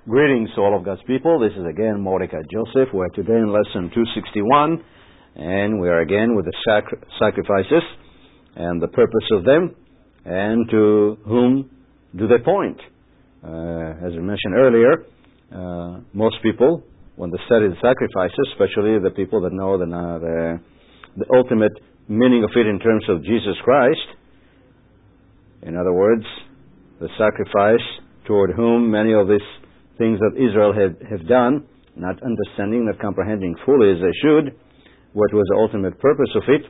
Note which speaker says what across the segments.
Speaker 1: Greetings to all of God's people. This is again Mordecai Joseph. We're today in lesson 261, and we are again with the sacrifices and the purpose of them, and to whom do they point. As I mentioned earlier, most people, when they study the sacrifices, especially the people that know the ultimate meaning of it in terms of Jesus Christ, in other words, the sacrifice toward whom many of these things that Israel have done, not understanding, not comprehending fully as they should, what was the ultimate purpose of it,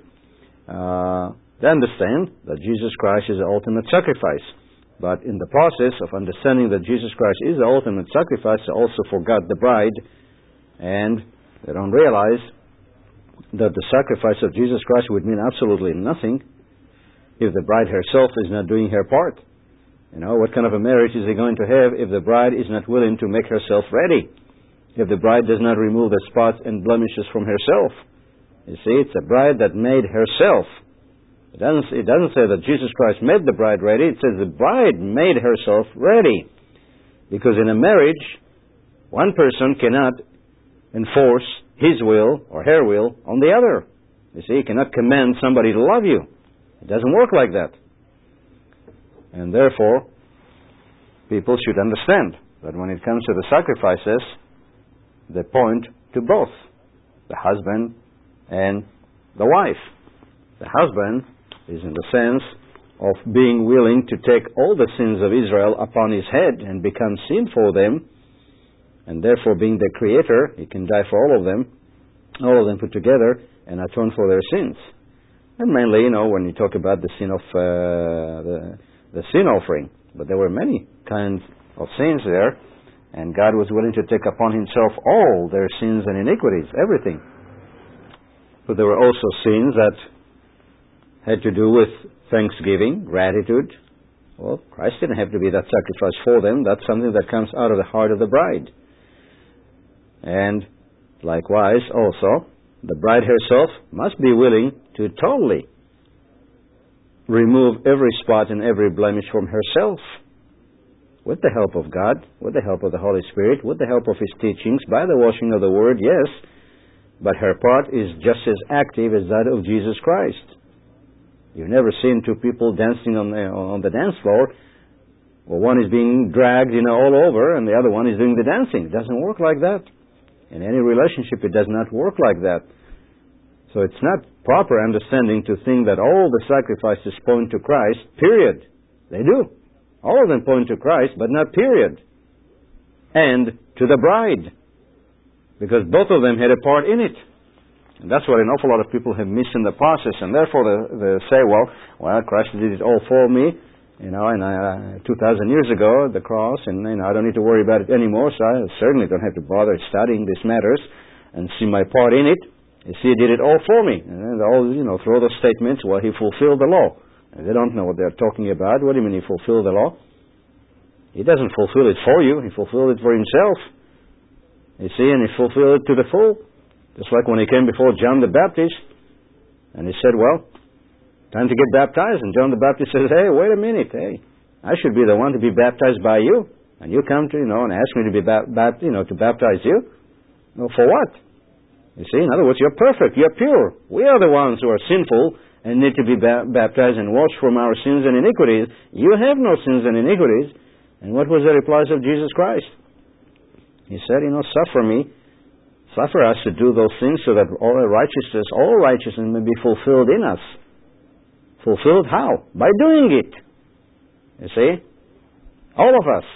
Speaker 1: they understand that Jesus Christ is the ultimate sacrifice. But in the process of understanding that Jesus Christ is the ultimate sacrifice, they also forgot the bride, and they don't realize that the sacrifice of Jesus Christ would mean absolutely nothing if the bride herself is not doing her part. You know, what kind of a marriage is he going to have if the bride is not willing to make herself ready? If the bride does not remove the spots and blemishes from herself? You see, it's a bride that made herself. It doesn't say that Jesus Christ made the bride ready. It says the bride made herself ready. Because in a marriage, one person cannot enforce his will or her will on the other. You see, you cannot command somebody to love you. It doesn't work like that. And therefore, people should understand that when it comes to the sacrifices, they point to both the husband and the wife. The husband is in the sense of being willing to take all the sins of Israel upon his head and become sin for them, and therefore being the creator, he can die for all of them put together, and atone for their sins. And mainly, you know, when you talk about the sin of the sin offering. But there were many kinds of sins there, and God was willing to take upon himself all their sins and iniquities, everything. But there were also sins that had to do with thanksgiving, gratitude. Well, Christ didn't have to be that sacrifice for them. That's something that comes out of the heart of the bride. And likewise, also, the bride herself must be willing to totally remove every spot and every blemish from herself, with the help of God, with the help of the Holy Spirit, with the help of His teachings, by the washing of the Word, yes, but her part is just as active as that of Jesus Christ. You've never seen two people dancing on the dance floor. Well, one is being dragged, all over, and the other one is doing the dancing. It doesn't work like that. In any relationship, it does not work like that. So it's not proper understanding to think that all the sacrifices point to Christ, period. They do. All of them point to Christ, but not period. And to the bride. Because both of them had a part in it. And that's what an awful lot of people have missed in the process. And therefore they say, well, Christ did it all for me, and 2,000 years ago, the cross, and I don't need to worry about it anymore, so I certainly don't have to bother studying these matters and see my part in it. You see, He did it all for me. And they all, throw those statements, well, He fulfilled the law. And they don't know what they're talking about. What do you mean He fulfilled the law? He doesn't fulfill it for you. He fulfilled it for Himself. You see, and He fulfilled it to the full. Just like when He came before John the Baptist, and He said, well, time to get baptized. And John the Baptist says, hey, wait a minute. Hey, I should be the one to be baptized by you. And you come to, and ask me to be to baptize you? No, for what? You see, in other words, you're perfect, you're pure. We are the ones who are sinful and need to be baptized and washed from our sins and iniquities. You have no sins and iniquities. And what was the reply of Jesus Christ? He said, suffer us to do those things so that all righteousness may be fulfilled in us. Fulfilled how? By doing it. You see? All of us.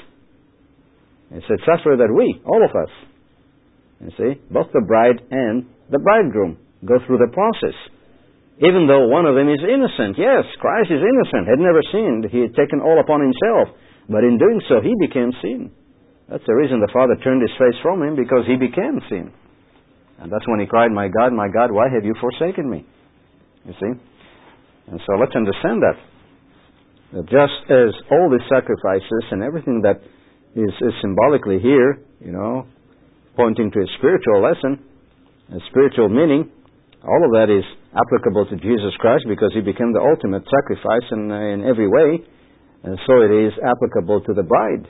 Speaker 1: He said, suffer that we, all of us. You see, both the bride and the bridegroom go through the process. Even though one of them is innocent. Yes, Christ is innocent, had never sinned. He had taken all upon Himself. But in doing so, He became sin. That's the reason the Father turned His face from Him, because He became sin. And that's when He cried, my God, why have you forsaken me? You see? And so let's understand that just as all the sacrifices and everything that is symbolically here, pointing to a spiritual lesson, a spiritual meaning, all of that is applicable to Jesus Christ because He became the ultimate sacrifice in every way, and so it is applicable to the bride.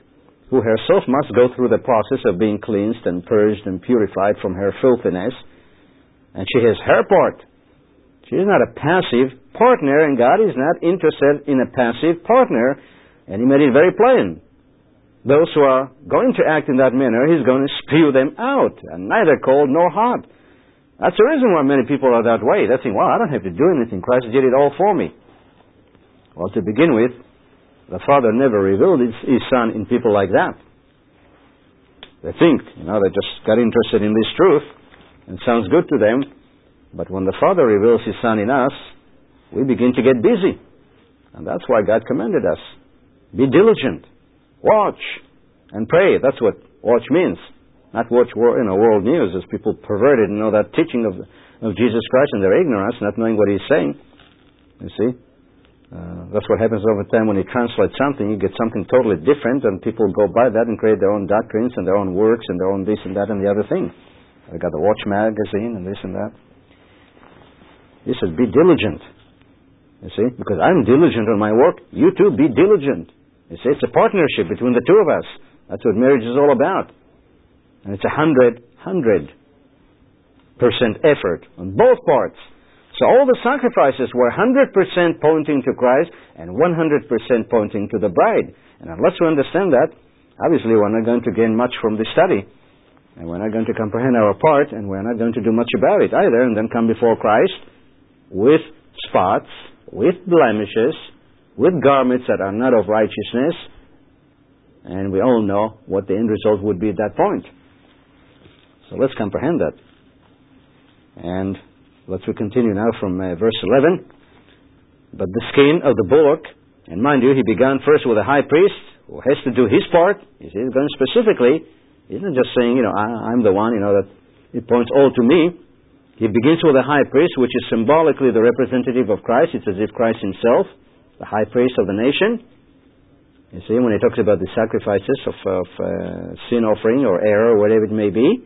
Speaker 1: who herself must go through the process of being cleansed and purged and purified from her filthiness. And she has her part. She is not a passive partner, and God is not interested in a passive partner. And He made it very plain. Those who are going to act in that manner, He's going to spew them out, and neither cold nor hot. That's the reason why many people are that way. They think, well, I don't have to do anything. Christ did it all for me. Well, to begin with, the Father never revealed His Son in people like that. They think, they just got interested in this truth, and it sounds good to them. But when the Father reveals His Son in us, we begin to get busy. And that's why God commanded us. Be diligent. Watch. And pray. That's what watch means. Not watch world news, as people perverted, that teaching of Jesus Christ in their ignorance, not knowing what He's saying. You see? That's what happens over time when you translate something. You get something totally different, and people go by that and create their own doctrines and their own works and their own this and that and the other thing. They got the Watch magazine and this and that. He says, be diligent. You see? Because I'm diligent on my work. You too, be diligent. You see, it's a partnership between the two of us. That's what marriage is all about. And it's 100% effort on both parts. So all the sacrifices were 100% pointing to Christ and 100% pointing to the bride. And unless we understand that, obviously we're not going to gain much from this study. And we're not going to comprehend our part, and we're not going to do much about it either, and then come before Christ with spots, with blemishes, with garments that are not of righteousness, and we all know what the end result would be at that point. So let's comprehend that. And let's continue now from verse 11. But the skin of the bullock, and mind you, He began first with a high priest who has to do his part. He's going specifically. He's not just saying, I'm the one, that it points all to me. He begins with a high priest, which is symbolically the representative of Christ. It's as if Christ Himself, the high priest of the nation. You see, when He talks about the sacrifices of sin offering or error or whatever it may be.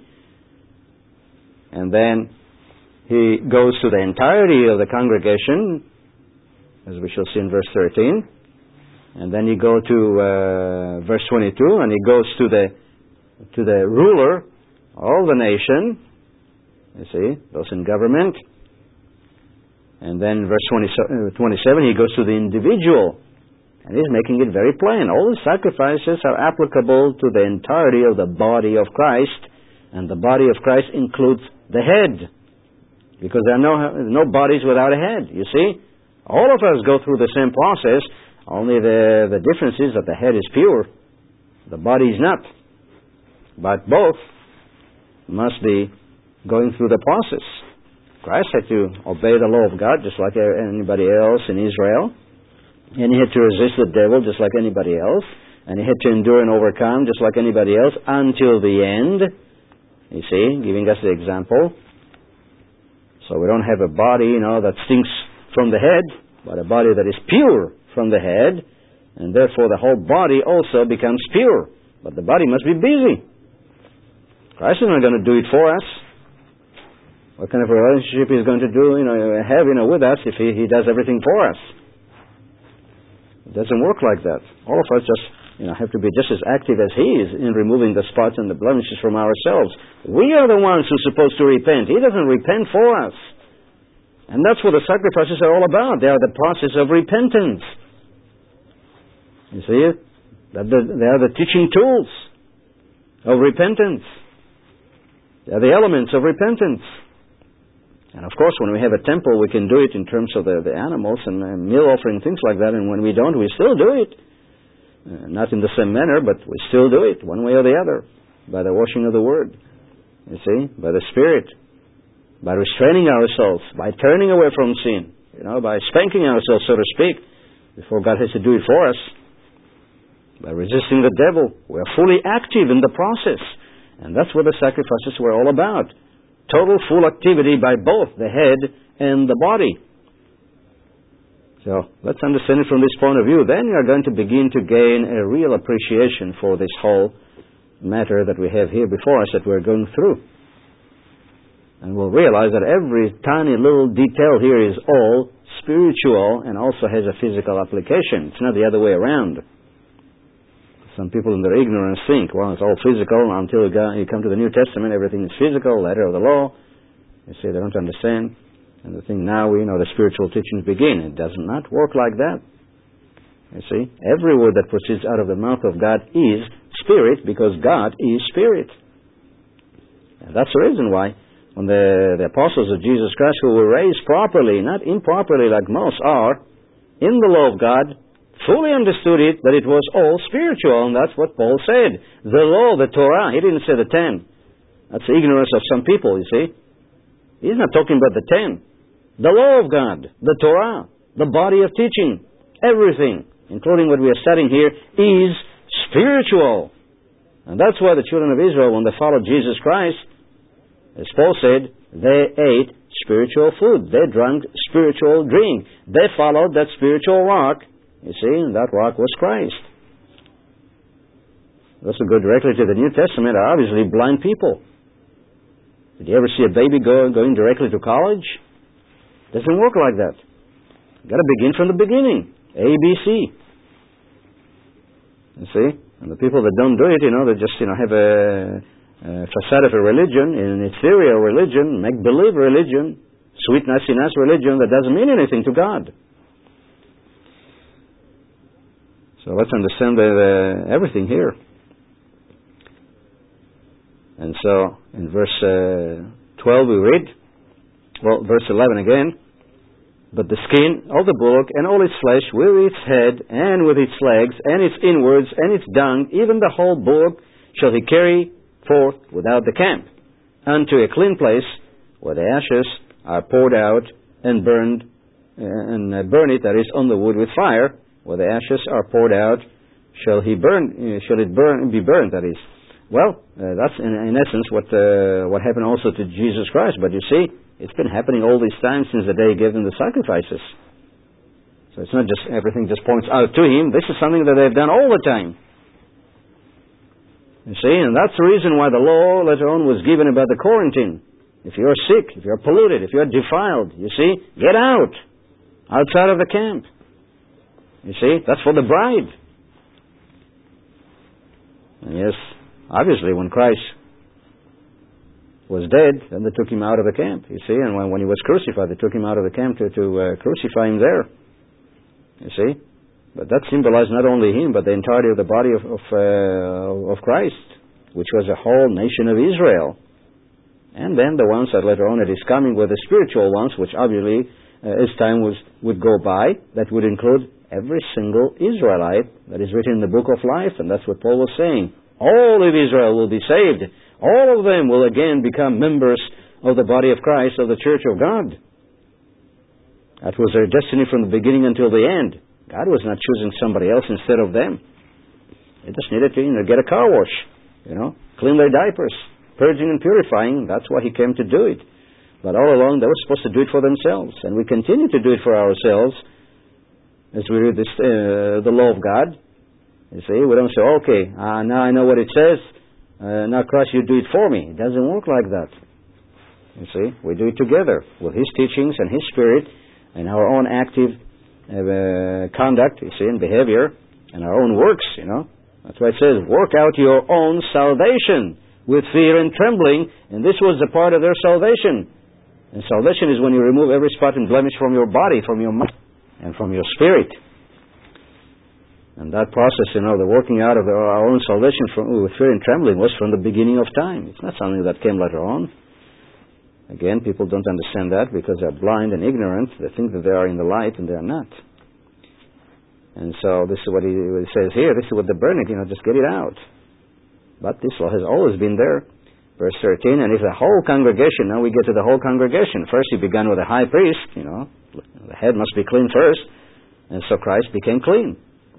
Speaker 1: And then He goes to the entirety of the congregation, as we shall see in verse 13. And then you go to verse 22, and He goes to the ruler of the nation. You see, those in government. And then verse 27, He goes to the individual. And He's making it very plain. All the sacrifices are applicable to the entirety of the body of Christ. And the body of Christ includes the head. Because there are no bodies without a head, you see. All of us go through the same process. Only the difference is that the head is pure. The body is not. But both must be going through the process. Christ had to obey the law of God just like anybody else in Israel. And He had to resist the devil just like anybody else. And He had to endure and overcome just like anybody else until the end. You see, giving us the example. So we don't have a body, that stinks from the head, but a body that is pure from the head. And therefore the whole body also becomes pure. But the body must be busy. Christ is not going to do it for us. What kind of a relationship He's going to have with us if He does everything for us? It doesn't work like that. All of us just have to be just as active as He is in removing the spots and the blemishes from ourselves. We are the ones who are supposed to repent. He doesn't repent for us. And that's what the sacrifices are all about. They are the process of repentance. You see it? They are the teaching tools of repentance. They are the elements of repentance. And of course, when we have a temple, we can do it in terms of the animals and meal offering, things like that. And when we don't, we still do it. Not in the same manner, but we still do it, one way or the other, by the washing of the Word. You see, by the Spirit, by restraining ourselves, by turning away from sin, by spanking ourselves, so to speak, before God has to do it for us, by resisting the devil. We are fully active in the process. And that's what the sacrifices were all about. Total full activity by both the head and the body. So let's understand it from this point of view. Then you are going to begin to gain a real appreciation for this whole matter that we have here before us that we're going through. And we'll realize that every tiny little detail here is all spiritual and also has a physical application. It's not the other way around. Some people in their ignorance think, well, it's all physical until you come to the New Testament, everything is physical, letter of the law. You see, they don't understand. And they think now the spiritual teachings begin. It does not work like that. You see, every word that proceeds out of the mouth of God is spirit, because God is spirit. And that's the reason why when the apostles of Jesus Christ, who were raised properly, not improperly like most are, in the law of God, fully understood it, that it was all spiritual, and that's what Paul said. The law, the Torah, he didn't say the 10. That's the ignorance of some people, you see. He's not talking about the 10. The law of God, the Torah, the body of teaching, everything, including what we are studying here, is spiritual. And that's why the children of Israel, when they followed Jesus Christ, as Paul said, they ate spiritual food. They drank spiritual drink. They followed that spiritual rock. You see, and that rock was Christ. Those who go directly to the New Testament are obviously blind people. Did you ever see a baby going directly to college? Doesn't work like that. You've got to begin from the beginning. A, B, C. You see? And the people that don't do it, they just, have a facade of a religion, an ethereal religion, make-believe religion, sweet nasty-nas religion that doesn't mean anything to God. So let's understand everything here. And so in verse 12 we read, verse 11 again, but the skin of the bullock and all its flesh with its head and with its legs and its inwards and its dung, even the whole bullock shall he carry forth without the camp, unto a clean place where the ashes are poured out and burned, and burn it, that is, on the wood with fire. Where the ashes are poured out, shall it be burned, that is. Well, that's in essence what happened also to Jesus Christ. But you see, it's been happening all these times since the day he gave them the sacrifices. So it's not just everything just points out to him. This is something that they've done all the time. You see, and that's the reason why the law later on was given about the quarantine. If you're sick, if you're polluted, if you're defiled, you see, get out, outside of the camp. You see, that's for the bride. And yes, obviously, when Christ was dead, then they took him out of the camp. You see, and when he was crucified, they took him out of the camp to crucify him there. You see, but that symbolized not only him, but the entirety of the body of Christ, which was the whole nation of Israel. And then the ones that later on at his coming were the spiritual ones, which obviously, as time would go by, that would include every single Israelite that is written in the book of life. And that's what Paul was saying. All of Israel will be saved. All of them will again become members of the body of Christ, of the church of God. That was their destiny from the beginning until the end. God was not choosing somebody else instead of them. They just needed to get a car wash, clean their diapers, purging and purifying. That's why he came to do it. But all along they were supposed to do it for themselves. And we continue to do it for ourselves. As we read the law of God, you see, we don't say, okay, now I know what it says, now Christ, you do it for me. It doesn't work like that. You see, we do it together with His teachings and His Spirit and our own active conduct, you see, and behavior and our own works, That's why it says, work out your own salvation with fear and trembling, and this was the part of their salvation. And salvation is when you remove every spot and blemish from your body, from your mind, and from your spirit. And that process, the working out of our own salvation with fear and trembling was from the beginning of time. It's not something that came later on. Again, people don't understand that because they're blind and ignorant. They think that they are in the light and they are not. And so this is what he says here. This is what the burning, just get it out. But this law has always been there. Verse 13, and if the whole congregation, now we get to the whole congregation. First he began with the high priest, the head must be clean first. And so Christ became clean.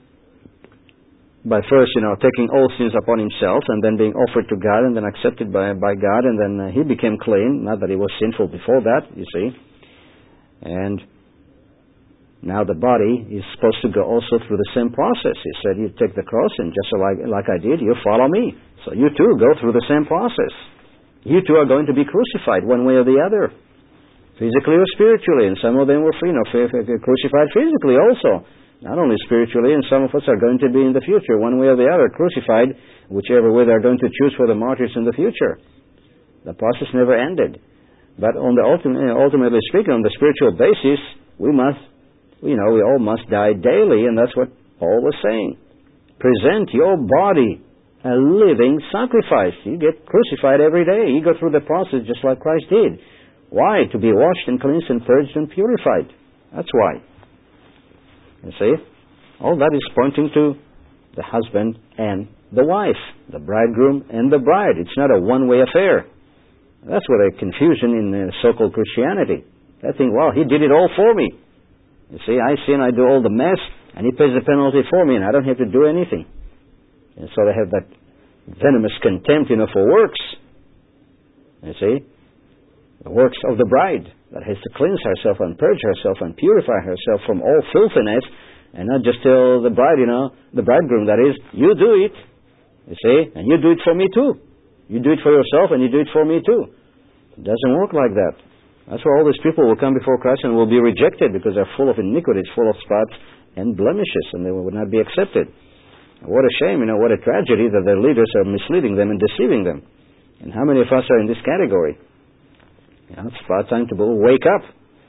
Speaker 1: By first, taking all sins upon himself and then being offered to God and then accepted by God, and then he became clean. Not that he was sinful before that, you see. And now the body is supposed to go also through the same process. He said, you take the cross and just like I did, you follow me. So you too go through the same process. You too are going to be crucified one way or the other, physically or spiritually. And some of them were crucified physically also. not only spiritually, and some of us are going to be in the future, one way or the other, crucified, whichever way they're going to choose for the martyrs in the future. The process never ended. But on the ultimately speaking, on the spiritual basis, we all must die daily, and that's what Paul was saying. Present your body a living sacrifice. You get crucified every day. You go through the process just like Christ did. Why? To be washed and cleansed and purged and purified. That's why. You see? All that is pointing to the husband and the wife, the bridegroom and the bride. It's not a one-way affair. That's where the confusion in so-called Christianity. They think, well, he did it all for me. You see, I sin, I do all the mess, and he pays the penalty for me, and I don't have to do anything. And so they have that venomous contempt, for works. You see? The works of the bride that has to cleanse herself and purge herself and purify herself from all filthiness, and not just tell the bride, the bridegroom, that is, you do it. You see? And you do it for me too. You do it for yourself and you do it for me too. It doesn't work like that. That's why all these people will come before Christ and will be rejected because they're full of iniquities, full of spots and blemishes, and they would not be accepted. What a shame, what a tragedy that their leaders are misleading them and deceiving them. And how many of us are in this category? It's about time to wake up,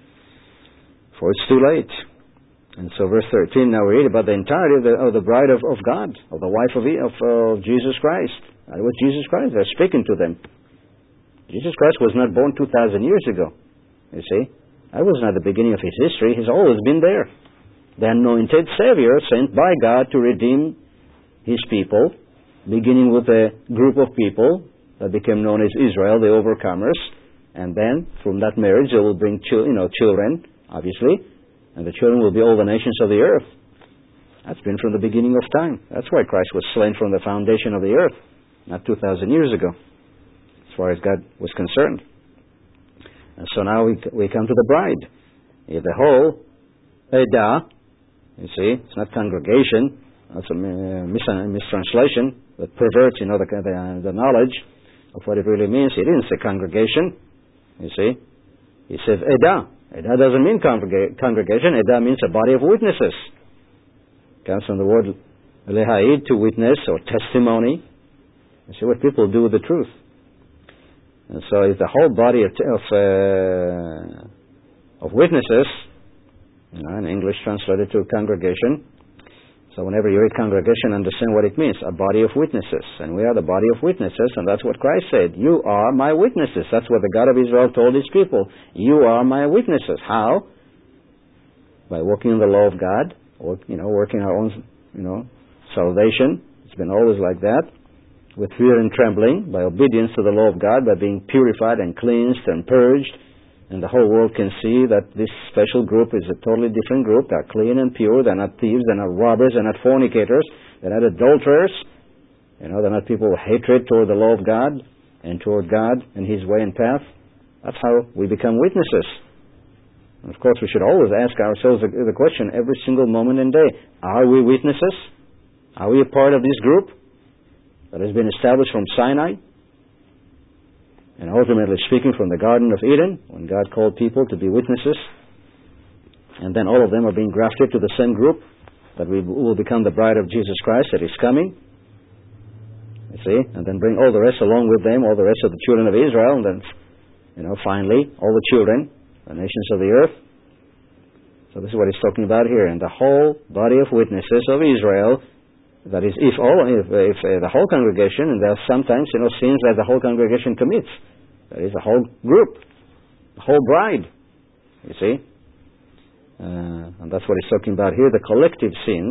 Speaker 1: for it's too late. And so verse 13, now we read about the entirety of the bride of God, of the wife of Jesus Christ. That was Jesus Christ. They're speaking to them. Jesus Christ was not born 2,000 years ago. You see? That was not the beginning of his history. He's always been there. The anointed Savior sent by God to redeem his people, beginning with a group of people that became known as Israel, the overcomers. And then, from that marriage, they will bring children, obviously. And the children will be all the nations of the earth. That's been from the beginning of time. That's why Christ was slain from the foundation of the earth, not 2,000 years ago, as far as God was concerned. And so now we come to the bride. The whole Edah, you see, it's not congregation. That's a mistranslation that perverts, the knowledge of what it really means. He didn't say congregation, you see. He says Edah. Edah doesn't mean congregation. Edah means a body of witnesses. It comes from the word lehaid, to witness or testimony. You see what people do with the truth. And so it's the whole body of witnesses, in English translated to congregation. So whenever you read congregation, understand what it means, a body of witnesses. And we are the body of witnesses, and that's what Christ said. You are my witnesses. That's what the God of Israel told his people. You are my witnesses. How? By walking in the law of God, or, working our own, salvation. It's been always like that. With fear and trembling, by obedience to the law of God, by being purified and cleansed and purged. And the whole world can see that this special group is a totally different group. They're clean and pure. They're not thieves. They're not robbers. They're not fornicators. They're not adulterers. They're not people with hatred toward the law of God and toward God and his way and path. That's how we become witnesses. And of course, we should always ask ourselves the question every single moment and day. Are we witnesses? Are we a part of this group that has been established from Sinai? And ultimately speaking, from the Garden of Eden, when God called people to be witnesses, and then all of them are being grafted to the same group, that we will become the bride of Jesus Christ that is coming. You see? And then bring all the rest along with them, all the rest of the children of Israel, and then, finally, all the children, the nations of the earth. So this is what he's talking about here. And the whole body of witnesses of Israel, that is, if the whole congregation, and there are sometimes, sins that the whole congregation commits. That is, the whole group, the whole bride, you see. And that's what he's talking about here, the collective sins.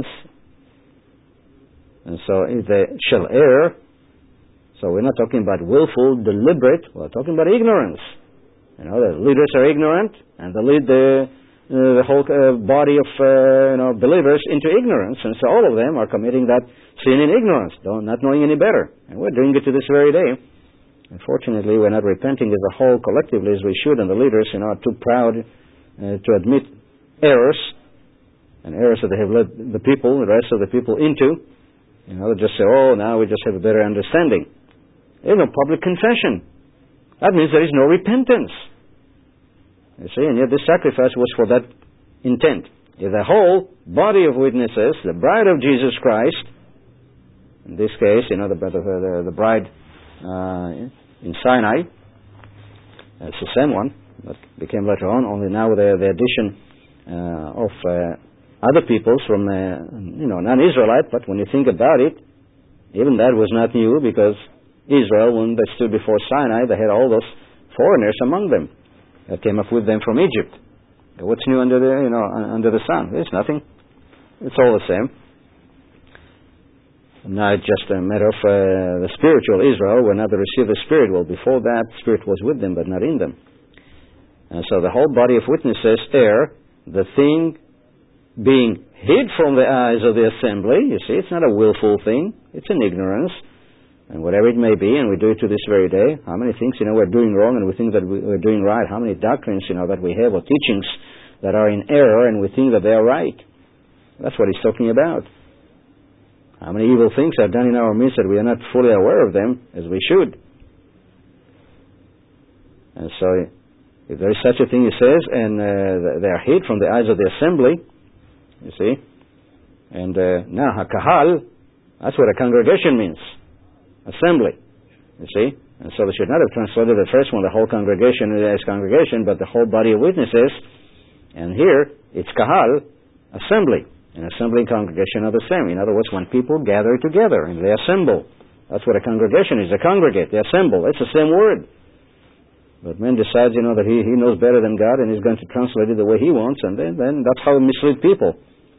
Speaker 1: And so if they shall err, so we're not talking about willful, deliberate, we're talking about ignorance. The leaders are ignorant, and they lead the whole body of believers into ignorance, and so all of them are committing that sin in ignorance, not knowing any better. And we're doing it to this very day. Unfortunately, we're not repenting as a whole collectively as we should, and the leaders are too proud to admit errors, and errors that they have led the rest of the people into. They just say, now we just have a better understanding. There's no public confession. That means there is no repentance. You see, and yet this sacrifice was for that intent. if the whole body of witnesses, the bride of Jesus Christ, in this case, the bride in Sinai, it's the same one that became later on, only now with the addition of other peoples from non-Israelite. But when you think about it, even that was not new, because Israel, when they stood before Sinai, they had all those foreigners among them that came up with them from Egypt. What's new under the sun? There's nothing. It's all the same. Now it's just a matter of the spiritual Israel, when they received the Spirit. Well, before that, Spirit was with them, but not in them. And so the whole body of witnesses there, the thing being hid from the eyes of the assembly, you see, it's not a willful thing, it's an ignorance, and whatever it may be, and we do it to this very day. How many things, we're doing wrong and we think that we're doing right? How many doctrines, that we have, or teachings that are in error and we think that they are right? That's what he's talking about. How many evil things are done in our midst that we are not fully aware of them as we should? And so, if there is such a thing, he says, and they are hid from the eyes of the assembly, you see. And now, hakahal, that's what a congregation means. Assembly, you see. And so they should not have translated the first one, the whole congregation, as congregation, but the whole body of witnesses. And here, it's kahal, assembly. And assembly and congregation are the same. In other words, when people gather together and they assemble. That's what a congregation is. They congregate, they assemble. It's the same word. But man decides, that he knows better than God, and he's going to translate it the way he wants, and then that's how he misleads people.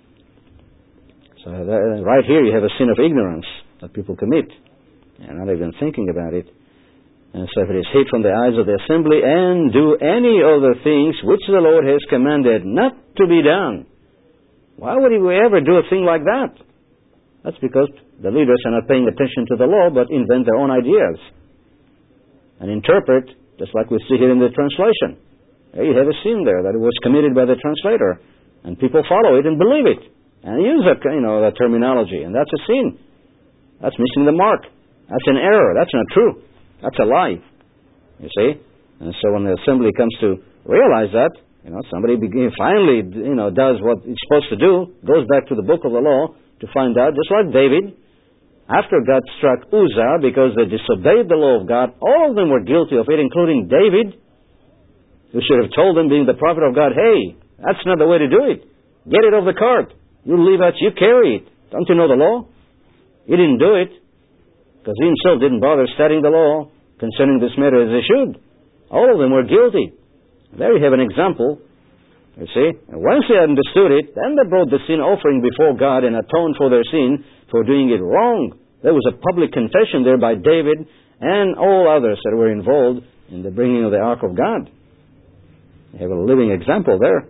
Speaker 1: So right here you have a sin of ignorance that people commit. And not even thinking about it. And so if it is hid from the eyes of the assembly, and do any other things which the Lord has commanded not to be done. Why would he ever do a thing like that? That's because the leaders are not paying attention to the law, but invent their own ideas. And interpret, just like we see here in the translation. There you have a sin there, that it was committed by the translator. And people follow it and believe it. And use that terminology. And that's a sin. That's missing the mark. That's an error. That's not true. That's a lie. You see? And so when the assembly comes to realize that, somebody finally, does what it's supposed to do, goes back to the book of the law to find out, just like David, after God struck Uzzah because they disobeyed the law of God, all of them were guilty of it, including David, who should have told them, being the prophet of God, hey, that's not the way to do it. Get it off the cart. You Levites, you carry it. Don't you know the law? He didn't do it because he himself didn't bother studying the law concerning this matter as they should. All of them were guilty. There you have an example, you see. And once they understood it, then they brought the sin offering before God and atoned for their sin for doing it wrong. There was a public confession there by David and all others that were involved in the bringing of the ark of God. You have a living example there.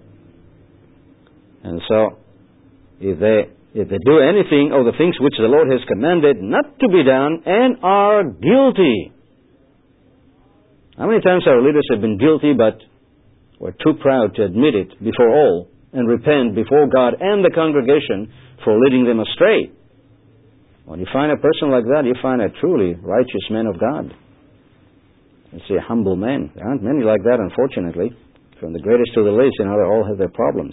Speaker 1: And so, if they do anything of the things which the Lord has commanded not to be done and are guilty. How many times our leaders have been guilty, but we're too proud to admit it before all and repent before God and the congregation for leading them astray? When you find a person like that, you find a truly righteous man of God. You see, a humble man. There aren't many like that, unfortunately. From the greatest to the least, they all have their problems.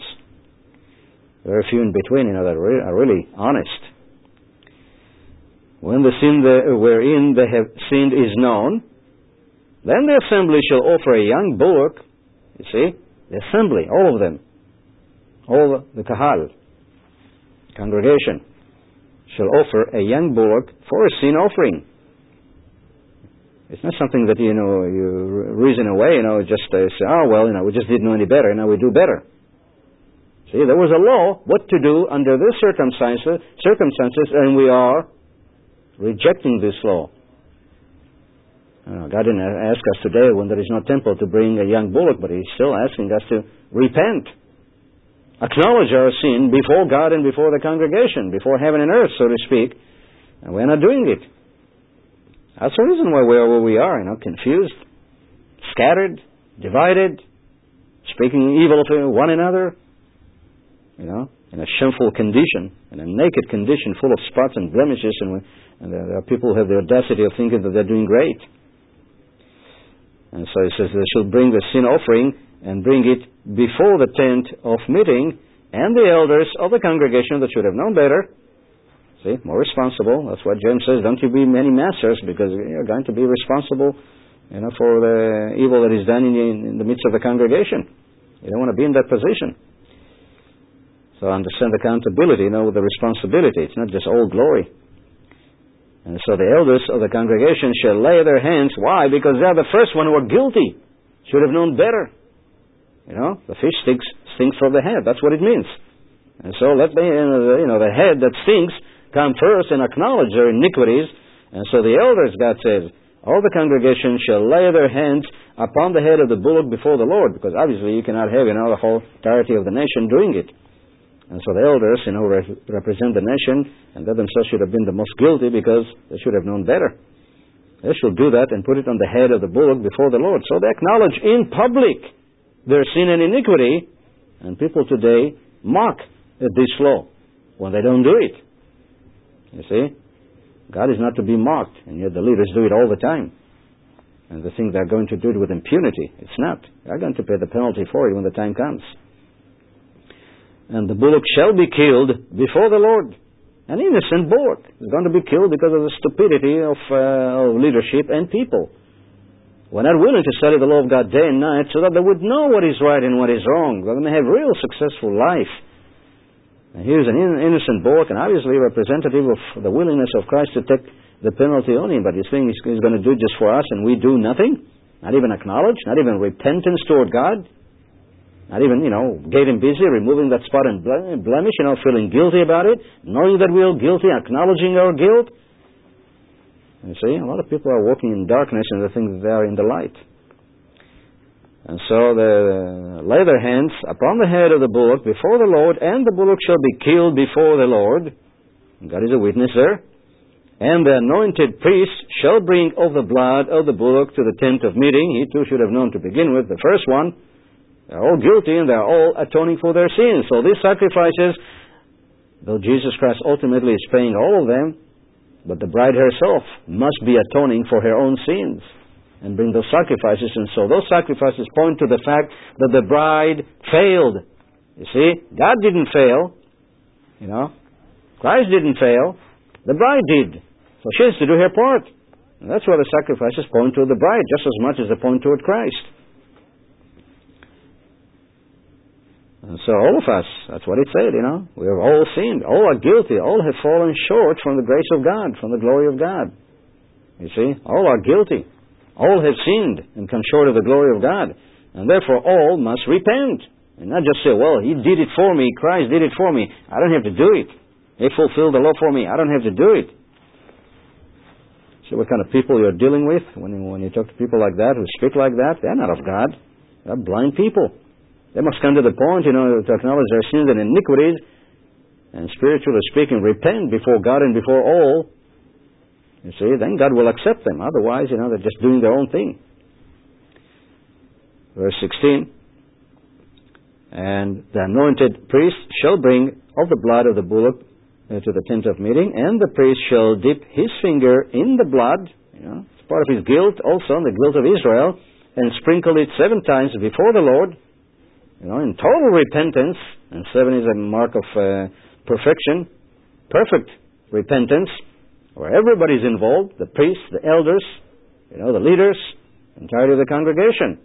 Speaker 1: Very few in between, that are really honest. When the sin wherein they have sinned is known, then the assembly shall offer a young bullock. You see, the assembly, all of them, all the kahal, congregation, shall offer a young bullock for a sin offering. It's not something that, you reason away, just say, we just didn't know any better, now we do better. See, there was a law, what to do under these circumstances, and we are rejecting this law. God didn't ask us today, when there is no temple, to bring a young bullock, but He's still asking us to repent. Acknowledge our sin before God and before the congregation, before heaven and earth, so to speak, and we're not doing it. That's the reason why we are where we are, confused, scattered, divided, speaking evil to one another, in a shameful condition, in a naked condition, full of spots and blemishes, and there are people who have the audacity of thinking that they're doing great. And so he says they shall bring the sin offering and bring it before the tent of meeting and the elders of the congregation that should have known better. See, more responsible. That's what James says. Don't you be many masters, because you're going to be responsible, for the evil that is done in the midst of the congregation. You don't want to be in that position. So understand accountability, with the responsibility. It's not just all glory. And so the elders of the congregation shall lay their hands. Why? Because they are the first one who are guilty. Should have known better. The fish stinks from the head. That's what it means. And so let the head that stinks come first and acknowledge their iniquities. And so the elders, God says, all the congregation shall lay their hands upon the head of the bullock before the Lord, because obviously you cannot have, the whole entirety of the nation doing it. And so the elders, represent the nation, and they themselves should have been the most guilty because they should have known better. They should do that and put it on the head of the bullock before the Lord. So they acknowledge in public their sin and iniquity, and people today mock at this law when they don't do it. You see? God is not to be mocked, and yet the leaders do it all the time. And they think they're going to do it with impunity. It's not. They're going to pay the penalty for it when the time comes. And the bullock shall be killed before the Lord. An innocent bullock is going to be killed because of the stupidity of leadership and people. We're not willing to study the law of God day and night so that they would know what is right and what is wrong. They're going to have real successful life. And here's an innocent bullock, and obviously representative of the willingness of Christ to take the penalty on him. But he's saying he's going to do it just for us, and we do nothing. Not even acknowledge, not even repentance toward God. Not even, getting busy, removing that spot and blemish, feeling guilty about it, knowing that we are guilty, acknowledging our guilt. You see, a lot of people are walking in darkness and they think that they are in the light. And so they lay their hands upon the head of the bullock before the Lord, and the bullock shall be killed before the Lord. God is a witness there. And the anointed priest shall bring of the blood of the bullock to the tent of meeting. He too should have known to begin with, the first one. They're all guilty and they're all atoning for their sins. So these sacrifices, though Jesus Christ ultimately is paying all of them, but the bride herself must be atoning for her own sins and bring those sacrifices. And so those sacrifices point to the fact that the bride failed. You see, God didn't fail. Christ didn't fail. The bride did. So she has to do her part. And that's why the sacrifices point to the bride just as much as they point toward Christ. And so all of us, that's what it said, we have all sinned, all are guilty, all have fallen short from the grace of God, from the glory of God. You see, all are guilty, all have sinned and come short of the glory of God, and therefore all must repent. And not just say, well, He did it for me, Christ did it for me, I don't have to do it. He fulfilled the law for me, I don't have to do it. So what kind of people you're dealing with when you talk to people like that, who speak like that? They're not of God, they're blind people. They must come to the point, to acknowledge their sins and iniquities, and spiritually speaking, repent before God and before all. You see, then God will accept them. Otherwise, they're just doing their own thing. Verse 16, and the anointed priest shall bring of the blood of the bullock to the tent of meeting, and the priest shall dip his finger in the blood, it's part of his guilt also, the guilt of Israel, and sprinkle it 7 times before the Lord, in total repentance, and 7 is a mark of perfection, perfect repentance, where everybody's involved, the priests, the elders, the leaders, the entirety of the congregation.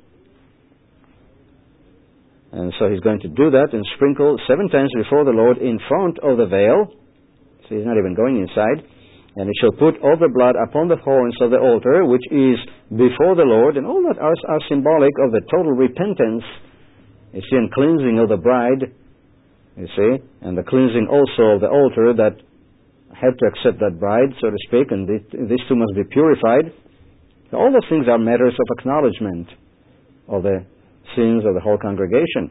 Speaker 1: And so he's going to do that and sprinkle 7 times before the Lord in front of the veil. So he's not even going inside. And he shall put all the blood upon the horns of the altar, which is before the Lord, and all that are symbolic of the total repentance. You see, and cleansing of the bride, you see, and the cleansing also of the altar that had to accept that bride, so to speak, and these two must be purified. So all those things are matters of acknowledgement of the sins of the whole congregation.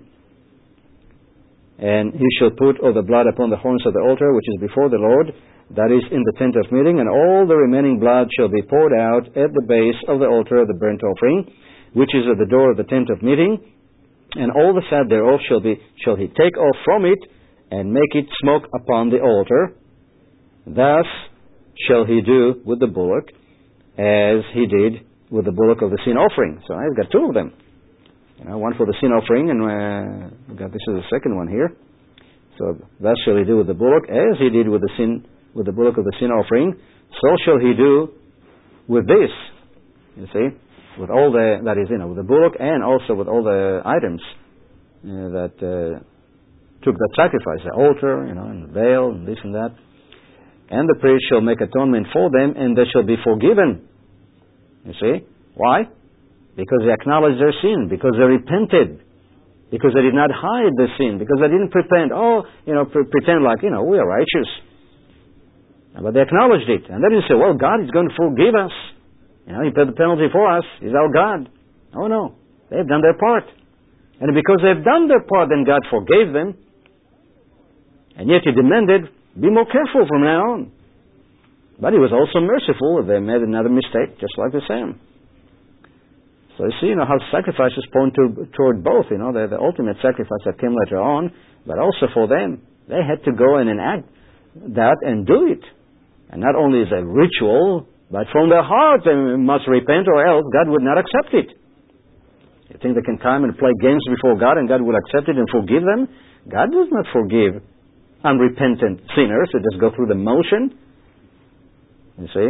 Speaker 1: And he shall put all the blood upon the horns of the altar, which is before the Lord, that is in the tent of meeting, and all the remaining blood shall be poured out at the base of the altar of the burnt offering, which is at the door of the tent of meeting. And all the fat thereof shall he take off from it, and make it smoke upon the altar. Thus shall he do with the bullock, as he did with the bullock of the sin offering. So I've got 2 of them. One for the sin offering, and this is the second one here. So thus shall he do with the bullock, as he did with the bullock of the sin offering, so shall he do with this. You see, with all with the bullock and also with all the items that took that sacrifice, the altar, and the veil, and this and that. And the priest shall make atonement for them, and they shall be forgiven. You see? Why? Because they acknowledged their sin, because they repented, because they did not hide the sin, because they didn't pretend like, we are righteous. But they acknowledged it. And they didn't say, well, God is going to forgive us. He paid the penalty for us. He's our God. Oh, no. They've done their part. And because they've done their part, then God forgave them. And yet He demanded, be more careful from now on. But He was also merciful if they made another mistake, just like the same. So you see, how sacrifices point toward both, the ultimate sacrifice that came later on, but also for them. They had to go and enact that and do it. And not only as a ritual, but from their heart they must repent, or else God would not accept it. You think they can come and play games before God and God will accept it and forgive them? God does not forgive unrepentant sinners who just go through the motion. You see?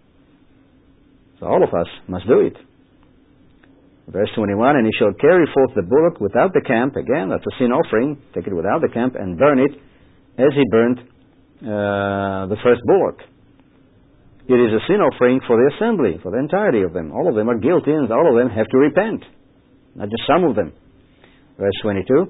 Speaker 1: So all of us must do it. Verse 21, and he shall carry forth the bullock without the camp. Again, that's a sin offering. Take it without the camp and burn it as he burnt the first bullock. It is a sin offering for the assembly, for the entirety of them. All of them are guilty, and all of them have to repent. Not just some of them. Verse 22.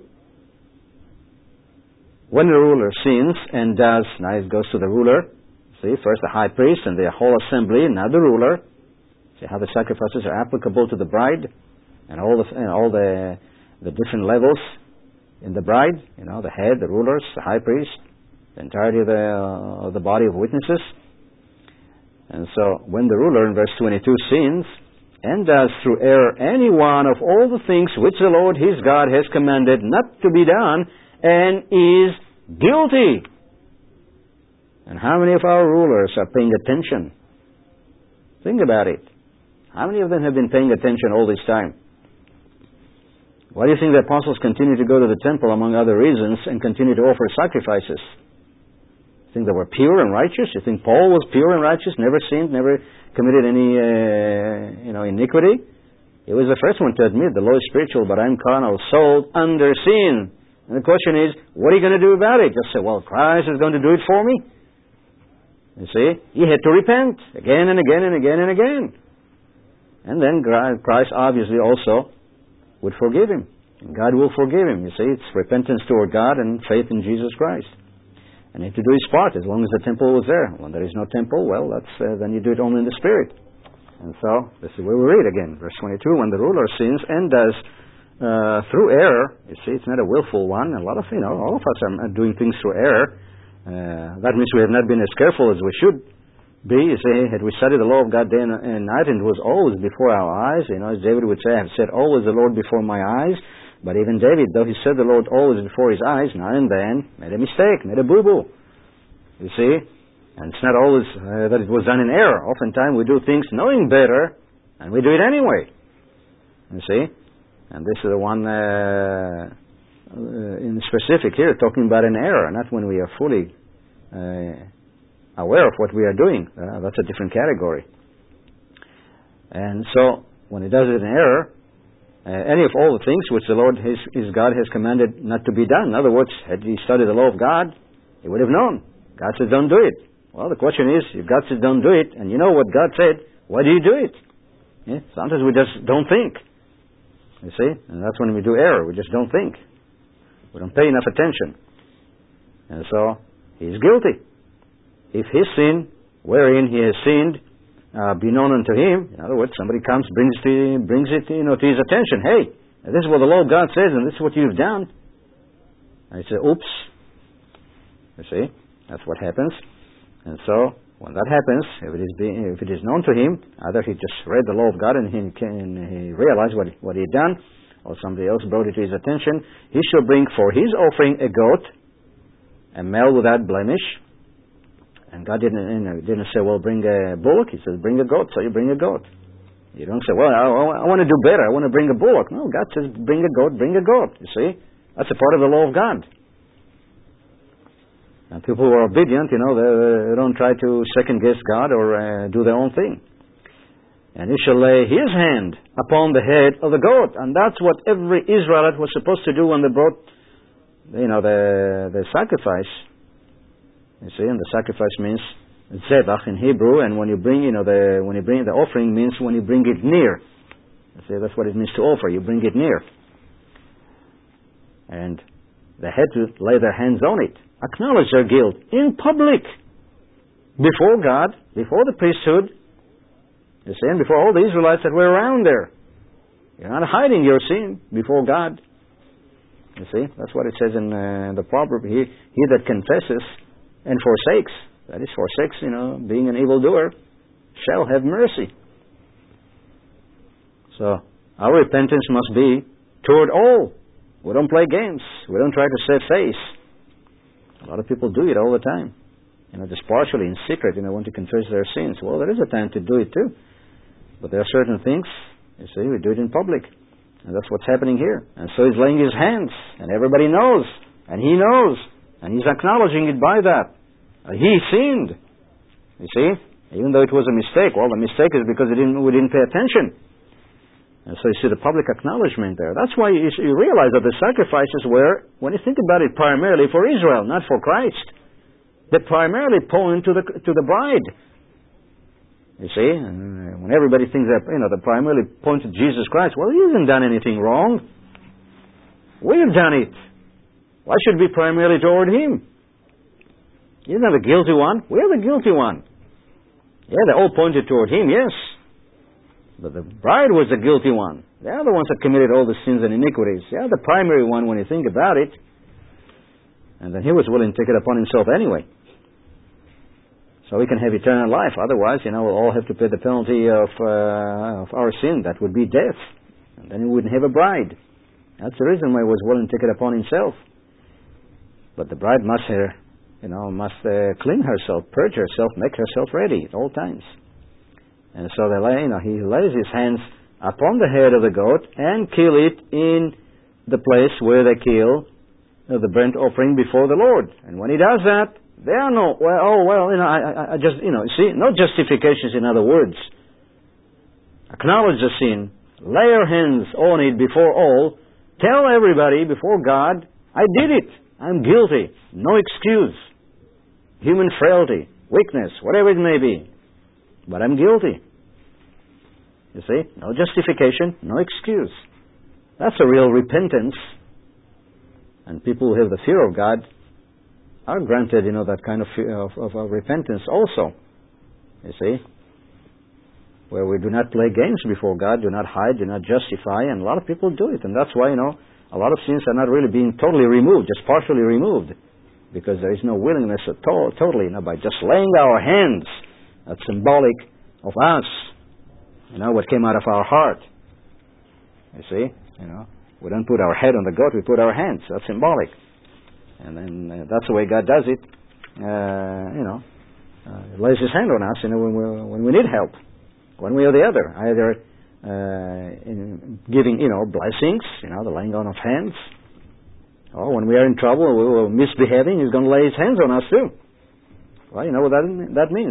Speaker 1: When the ruler sins and does, now it goes to the ruler. See, first the high priest and the whole assembly, now the ruler. See how the sacrifices are applicable to the bride and all the different levels in the bride. The head, the rulers, the high priest, the entirety of the body of witnesses. And so, when the ruler in verse 22 sins and does through error any one of all the things which the Lord his God has commanded not to be done, and is guilty. And how many of our rulers are paying attention? Think about it. How many of them have been paying attention all this time? Why do you think the apostles continue to go to the temple, among other reasons, and continue to offer sacrifices? You think they were pure and righteous? You think Paul was pure and righteous, never sinned, never committed any iniquity? He was the first one to admit the law is spiritual, but I'm carnal, sold under sin. And the question is, what are you going to do about it? Just say, well, Christ is going to do it for me. You see, he had to repent again and again and again and again. And then Christ obviously also would forgive him. And God will forgive him. You see, it's repentance toward God and faith in Jesus Christ. And he had to do his part as long as the temple was there. When there is no temple, well, then you do it only in the Spirit. And so, this is where we read again, verse 22, when the ruler sins and does through error, you see, it's not a willful one. A lot of, all of us are doing things through error. That means we have not been as careful as we should be. You see, had we studied the law of God day and night, and it was always before our eyes, as David would say, I have set always the Lord before my eyes. But even David, though he said the Lord always before his eyes, now and then made a mistake, made a boo-boo. You see? And it's not always that it was done in error. Oftentimes we do things knowing better, and we do it anyway. You see? And this is the one in specific here, talking about an error, not when we are fully aware of what we are doing. That's a different category. And so, when he does it in error, any of all the things which the Lord his God has commanded not to be done. In other words, had he studied the law of God, he would have known. God says, don't do it. Well, the question is, if God says don't do it, and you know what God said, why do you do it? Yeah? Sometimes we just don't think. You see? And that's when we do error. We just don't think. We don't pay enough attention. And so, he's guilty. If his sin, wherein he has sinned, be known unto him, in other words, somebody comes, brings it to his attention. Hey, this is what the law of God says, and this is what you've done. And he says, oops. You see? That's what happens. And so, when that happens, if it is known to him, either he just read the law of God and he realized what he had done, or somebody else brought it to his attention, he shall bring for his offering a goat, a male without blemish. And God didn't say, well, bring a bullock. He says, bring a goat, so you bring a goat. You don't say, well, I want to do better. I want to bring a bullock. No, God says, bring a goat, bring a goat. You see? That's a part of the law of God. And people who are obedient, they don't try to second-guess God or do their own thing. And he shall lay his hand upon the head of the goat. And that's what every Israelite was supposed to do when they brought, the sacrifice. You see, and the sacrifice means zebach in Hebrew, and when you bring, when you bring the offering means when you bring it near. You see, that's what it means to offer. You bring it near. And they had to lay their hands on it, acknowledge their guilt in public, before God, before the priesthood, you see, and before all the Israelites that were around there. You're not hiding your sin before God. You see, that's what it says in the proverb. He that confesses and forsakes, that is, forsakes, being an evildoer, shall have mercy. So, our repentance must be toward all. We don't play games. We don't try to save face. A lot of people do it all the time. Just partially, in secret, want to confess their sins. Well, there is a time to do it too. But there are certain things, you see, we do it in public. And that's what's happening here. And so he's laying his hands, and everybody knows, and he knows, and he's acknowledging it by that. He sinned. You see? Even though it was a mistake. Well, the mistake is because we didn't pay attention. And so you see the public acknowledgement there. That's why you realize that the sacrifices were, when you think about it, primarily for Israel, not for Christ. They primarily point to the bride. You see, and when everybody thinks that, they primarily point to Jesus Christ, well, he hasn't done anything wrong. We've done it. Why should we primarily toward him? He's not the guilty one. We're the guilty one. Yeah, they all pointed toward him, yes. But the bride was the guilty one. They are the ones that committed all the sins and iniquities. They are the primary one when you think about it. And then he was willing to take it upon himself anyway. So we can have eternal life. Otherwise, we'll all have to pay the penalty of our sin. That would be death. And then we wouldn't have a bride. That's the reason why he was willing to take it upon himself. But the bride must clean herself, purge herself, make herself ready at all times. And so he lays his hands upon the head of the goat and kill it in the place where they kill the burnt offering before the Lord. And when he does that, there are no, see, no justifications, in other words. Acknowledge the sin, lay your hands on it before all, tell everybody before God, I did it, I'm guilty, no excuse. Human frailty, weakness, whatever it may be. But I'm guilty. You see, no justification, no excuse. That's a real repentance. And people who have the fear of God are granted, that kind of repentance also. You see, where we do not play games before God, do not hide, do not justify, and a lot of people do it. And that's why, a lot of sins are not really being totally removed, just partially removed, because there is no willingness at all, totally, by just laying our hands. That's symbolic of us, what came out of our heart. You see, we don't put our head on the goat, we put our hands. That's symbolic. And then that's the way God does it. He lays his hand on us, when we need help, one way or the other. Either in giving, blessings, the laying on of hands, or when we are in trouble, we were misbehaving, he's going to lay his hands on us too. Well, you know what that means.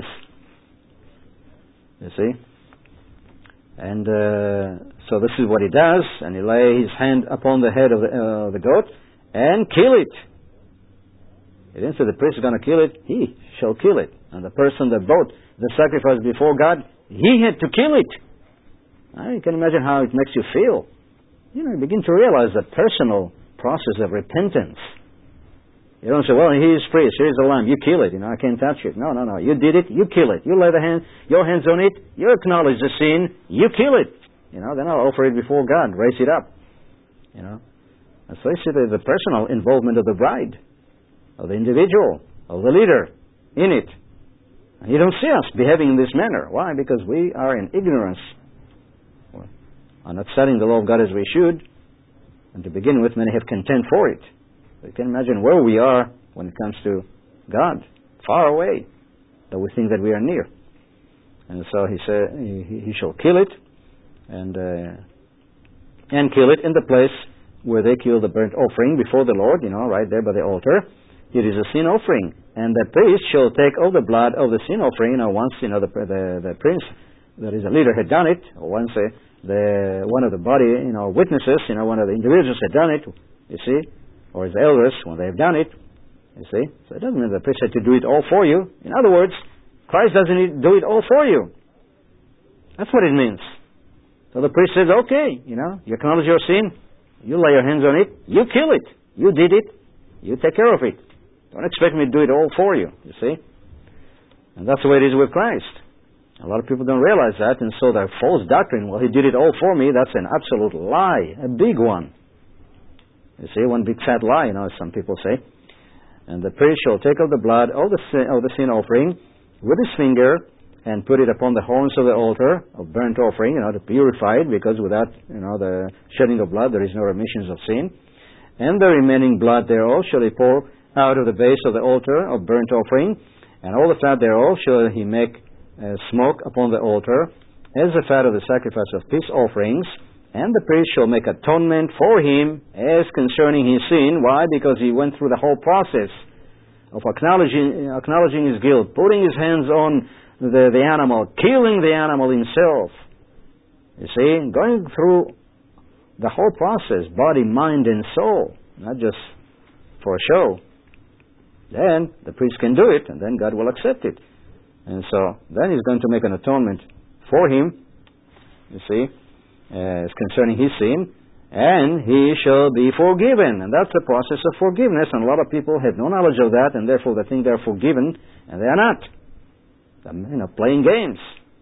Speaker 1: You see? And so this is what he does, and he lays his hand upon the head of the goat and kill it. He didn't say the priest is going to kill it. He shall kill it. And the person that brought the sacrifice before God, he had to kill it. You can imagine how it makes you feel. You begin to realize the personal process of repentance. You don't say, well, he's priest, here's the lamb, you kill it. I can't touch it. No. You did it, you kill it. You lay your hands on it, you acknowledge the sin, you kill it. Then I'll offer it before God, raise it up. And so you see the personal involvement of the bride, of the individual, of the leader in it. And you don't see us behaving in this manner. Why? Because we are in ignorance. Are not studying the law of God as we should. And to begin with, many have contempt for it. So you can imagine where we are when it comes to God. Far away. Though we think that we are near. And so he said, he shall kill it and kill it in the place where they kill the burnt offering before the Lord, right there by the altar. It is a sin offering. And the priest shall take all the blood of the sin offering. Once the prince, that is a leader, had done it, or once one of the body witnesses, one of the individuals had done it, you see, or the elders when they have done it, you see. So it doesn't mean the priest had to do it all for you. In other words, Christ doesn't do it all for you. That's what it means. So the priest says, okay, you acknowledge your sin, you lay your hands on it, you kill it, you did it, you take care of it. Don't expect me to do it all for you, you see. And that's the way it is with Christ. A lot of people don't realize that, and so their false doctrine, well, he did it all for me, that's an absolute lie, a big one. You see, one big fat lie, as some people say. And the priest shall take of the blood of the sin offering with his finger and put it upon the horns of the altar of burnt offering, to purify it, because without, the shedding of blood, there is no remission of sin. And the remaining blood thereof shall he pour out of the base of the altar of burnt offering, and all the fat thereof shall he make smoke upon the altar, as the fat of the sacrifice of peace offerings. And the priest shall make atonement for him as concerning his sin. Why? Because he went through the whole process of acknowledging his guilt, putting his hands on the animal, killing the animal himself. You see, going through the whole process, body, mind, and soul, not just for a show. Then the priest can do it, and then God will accept it. And so then he's going to make an atonement for him, you see, as concerning his sin, and he shall be forgiven. And that's the process of forgiveness, and a lot of people have no knowledge of that, and therefore they think they're forgiven, and they are not. They're playing games,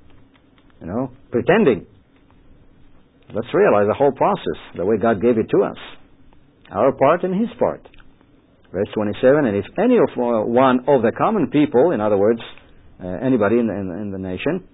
Speaker 1: pretending. Let's realize the whole process, the way God gave it to us. Our part and his part. Verse 27, and if any of one of the common people, in other words, anybody in the nation,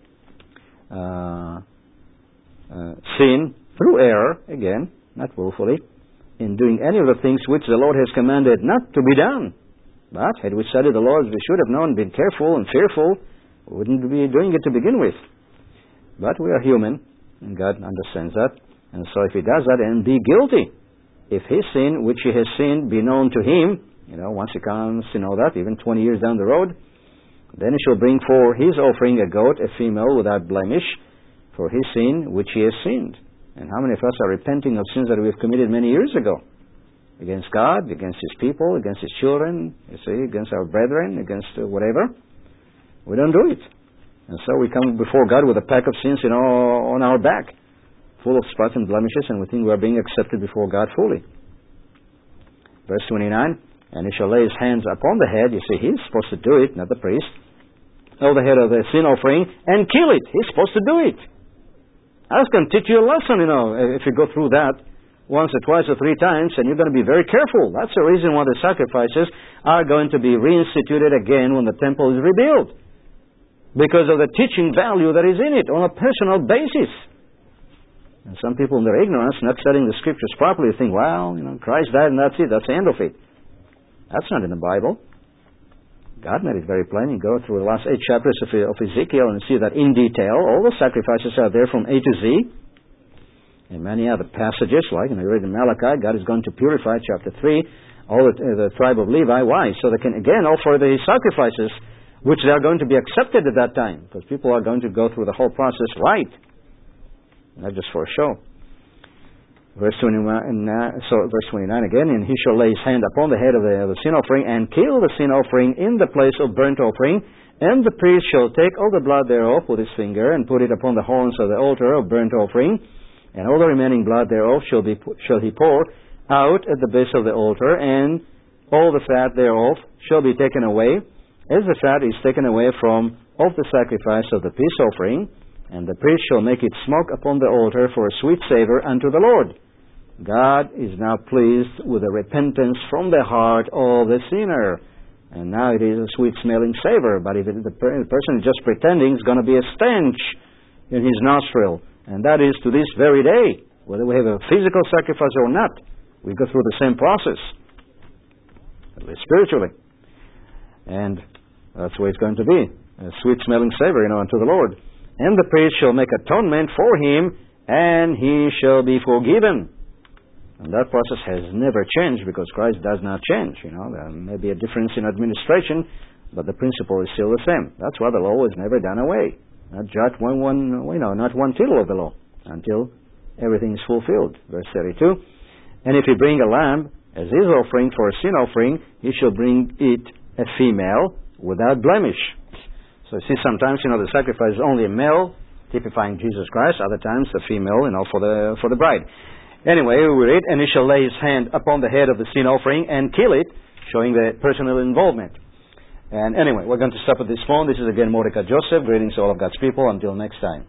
Speaker 1: sin through error, again, not willfully, in doing any of the things which the Lord has commanded not to be done. But had we studied the laws, we should have known, been careful and fearful, we wouldn't be doing it to begin with. But we are human, and God understands that. And so if he does that and be guilty, if his sin, which he has sinned, be known to him, once he comes to know that, even 20 years down the road, then he shall bring for his offering a goat, a female, without blemish, for his sin which he has sinned. And how many of us are repenting of sins that we have committed many years ago? Against God, against his people, against his children, against our brethren, against whatever. We don't do it. And so we come before God with a pack of sins, on our back, full of spots and blemishes, and we think we are being accepted before God fully. Verse 29, and he shall lay his hands upon the head. You see, he's supposed to do it, not the priest. Of the head of the sin offering, and kill it. He's supposed to do it. I was going to teach you a lesson, if you go through that once or twice or three times, and you're going to be very careful. That's the reason why the sacrifices are going to be reinstituted again when the temple is rebuilt. Because of the teaching value that is in it on a personal basis. And some people in their ignorance, not studying the scriptures properly, think, Christ died and that's it, that's the end of it. That's not in the Bible. God made it very plain. You go through the last 8 chapters of Ezekiel and see that in detail. All the sacrifices are there from A to Z. And many other passages, like you read in Malachi, God is going to purify, chapter 3, all the tribe of Levi. Why? So they can again offer the sacrifices which they are going to be accepted at that time. Because people are going to go through the whole process right. Not just for a show. Verse 29 again, and he shall lay his hand upon the head of the sin offering and kill the sin offering in the place of burnt offering, and the priest shall take all the blood thereof with his finger and put it upon the horns of the altar of burnt offering, and all the remaining blood thereof shall he pour out at the base of the altar, and all the fat thereof shall be taken away, as the fat is taken away from of the sacrifice of the peace offering, and the priest shall make it smoke upon the altar for a sweet savor unto the Lord. God is now pleased with the repentance from the heart of the sinner. And now it is a sweet-smelling savor. But if the person is just pretending, it's going to be a stench in his nostril. And that is to this very day. Whether we have a physical sacrifice or not, we go through the same process. At least spiritually. And that's the way it's going to be. A sweet-smelling savor, unto the Lord. And the priest shall make atonement for him, and he shall be forgiven. And that process has never changed because Christ does not change. There may be a difference in administration, but the principle is still the same. That's why the law was never done away. Not not one tittle of the law until everything is fulfilled. Verse 32. And if he bring a lamb as his offering for a sin offering, he shall bring it a female without blemish. So you see, sometimes the sacrifice is only a male, typifying Jesus Christ. Other times a female, for the bride. Anyway, we read, and he shall lay his hand upon the head of the sin offering and kill it, showing the personal involvement. And anyway, we're going to stop at this point. This is again Mordecai Joseph. Greetings to all of God's people. Until next time.